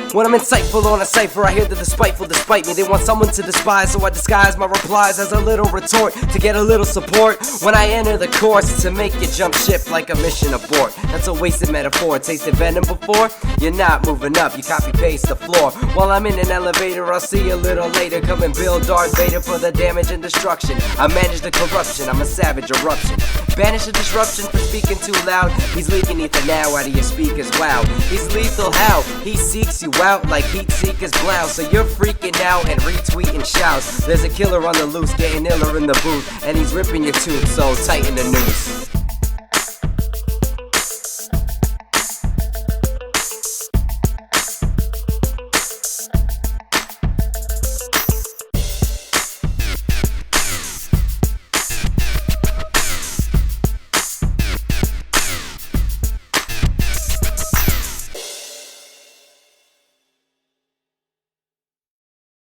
When I'm insightful on a cipher, I hear the despiteful despite me. They want someone to despise, so I disguise my replies as a little retort to get a little support. When I enter the course, to make you jump ship like a mission abort. That's a wasted metaphor. Tasted venom before? You're not moving up, you copy paste the floor. While I'm in an elevator, I'll see you a little later. Come and build Darth Vader for the damage and destruction. I manage the corruption, I'm a savage eruption. Banish the disruption for speaking too loud. He's leaking ether now out of your speakers, wow. He's lethal how? He seeks you out like heat seekers blouse. So you're freaking out and retweeting shouts. There's a killer on the loose, getting iller in the booth, and he's ripping your tooth, so tighten the noose.